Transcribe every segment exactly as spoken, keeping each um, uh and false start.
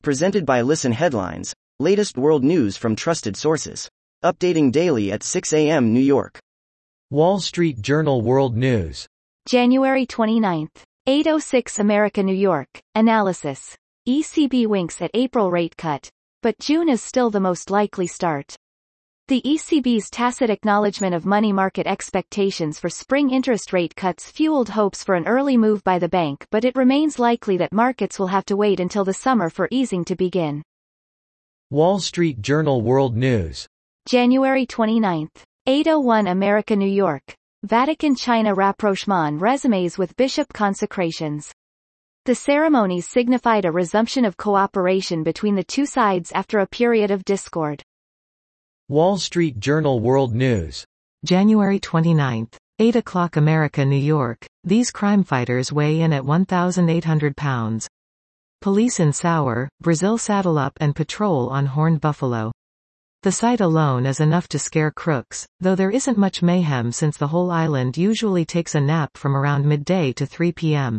Presented by Listen Headlines, latest world news from trusted sources. Updating daily at six a m New York. Wall Street Journal World News. January twenty-ninth. eight oh six America New York. Analysis. E C B winks at April rate cut, but June is still the most likely start. The E C B's tacit acknowledgement of money market expectations for spring interest rate cuts fueled hopes for an early move by the bank, but it remains likely that markets will have to wait until the summer for easing to begin. Wall Street Journal World News. January twenty-ninth. eight oh one America New York. Vatican-China rapprochement resumes with bishop consecrations. The ceremonies signified a resumption of cooperation between the two sides after a period of discord. Wall Street Journal World News. January twenty-ninth. eight o'clock America New York. These crime fighters weigh in at one thousand eight hundred pounds. Police in Sour, Brazil saddle up and patrol on horned buffalo. The sight alone is enough to scare crooks, though there isn't much mayhem since the whole island usually takes a nap from around midday to three p m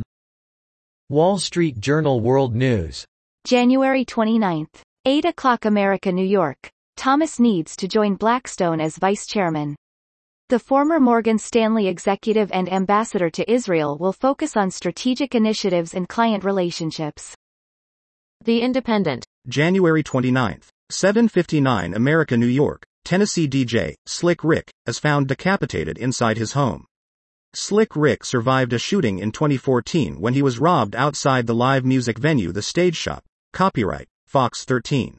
Wall Street Journal World News. January twenty-ninth. eight o'clock America New York. Thomas needs to join Blackstone as vice chairman. The former Morgan Stanley executive and ambassador to Israel will focus on strategic initiatives and client relationships. The Independent. January twenty-ninth. seven fifty-nine America New York. Tennessee D J, Slick Rick, is found decapitated inside his home. Slick Rick survived a shooting in twenty fourteen when he was robbed outside the live music venue The Stage Shop. Copyright, Fox thirteen.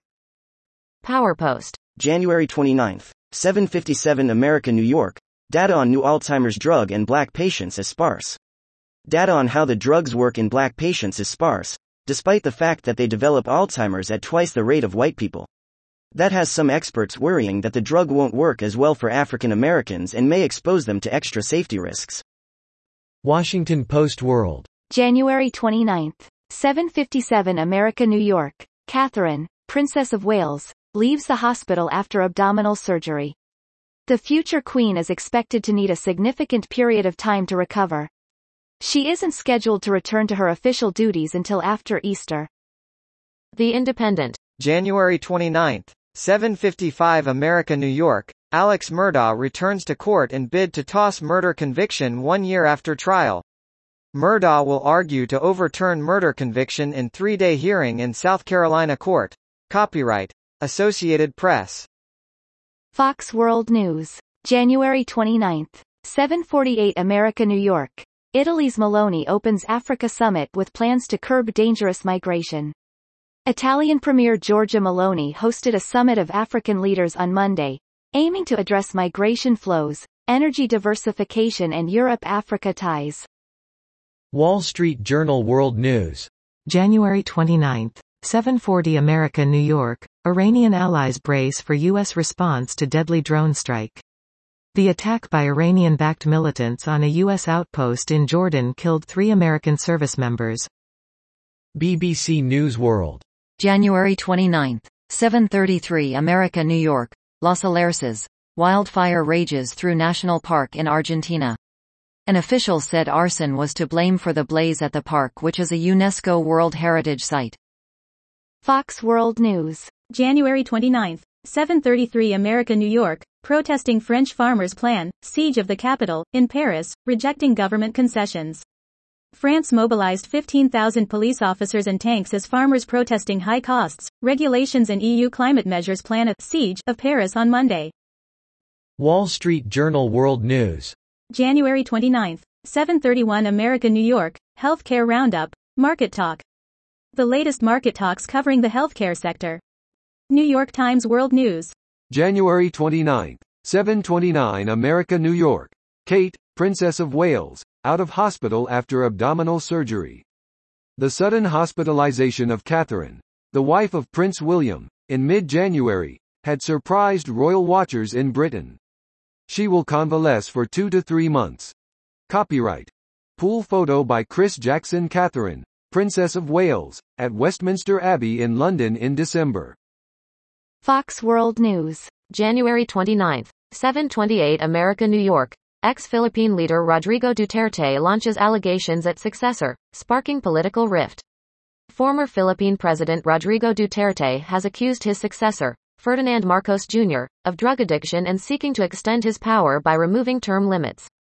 PowerPost. January twenty-ninth. seven fifty-seven America New York. Data on new Alzheimer's drug in black patients is sparse. Data on how the drugs work in black patients is sparse, despite the fact that they develop Alzheimer's at twice the rate of white people. That has some experts worrying that the drug won't work as well for African Americans and may expose them to extra safety risks. Washington Post World. January twenty-ninth. seven fifty-seven America New York. Catherine, Princess of Wales, leaves the hospital after abdominal surgery. The future queen is expected to need a significant period of time to recover. She isn't scheduled to return to her official duties until after Easter. The Independent. January twenty-ninth. seven fifty-five America New York. Alex Murdaugh returns to court in bid to toss murder conviction one year after trial. Murdaugh will argue to overturn murder conviction in three-day hearing in South Carolina court. Copyright, Associated Press. Fox World News. January twenty-ninth. seven forty-eight America New York. Italy's Meloni opens Africa summit with plans to curb dangerous migration. Italian Premier Giorgia Meloni hosted a summit of African leaders on Monday, aiming to address migration flows, energy diversification and Europe-Africa ties. Wall Street Journal World News. January twenty-ninth. seven forty America New York. Iranian allies brace for U S response to deadly drone strike. The attack by Iranian-backed militants on a U S outpost in Jordan killed three American service members. B B C News World. January twenty-ninth. seven thirty-three America New York. Los Alerces. Wildfire rages through national park in Argentina. An official said arson was to blame for the blaze at the park, which is a UNESCO World Heritage Site. Fox World News. January twenty-ninth. seven thirty-three America New York. Protesting French farmers plan, siege of the capital, in Paris, rejecting government concessions. France mobilized fifteen thousand police officers and tanks as farmers protesting high costs, regulations and E U climate measures plan a siege of Paris on Monday. Wall Street Journal World News. January twenty-ninth. seven thirty-one America New York. Healthcare Roundup. Market Talk. The latest market talks covering the healthcare sector. New York Times World News. January twenty-ninth. seven twenty-nine America New York. Kate, Princess of Wales, out of hospital after abdominal surgery. The sudden hospitalization of Catherine, the wife of Prince William, in mid-January, had surprised royal watchers in Britain. She will convalesce for two to three months. Copyright. Pool photo by Chris Jackson. Catherine, Princess of Wales, at Westminster Abbey in London in December. Fox World News. January twenty-ninth. seven twenty-eight America New York. Ex-Philippine leader Rodrigo Duterte launches allegations at successor, sparking political rift. Former Philippine President Rodrigo Duterte has accused his successor, Ferdinand Marcos Junior, of drug addiction and seeking to extend his power by removing term limits.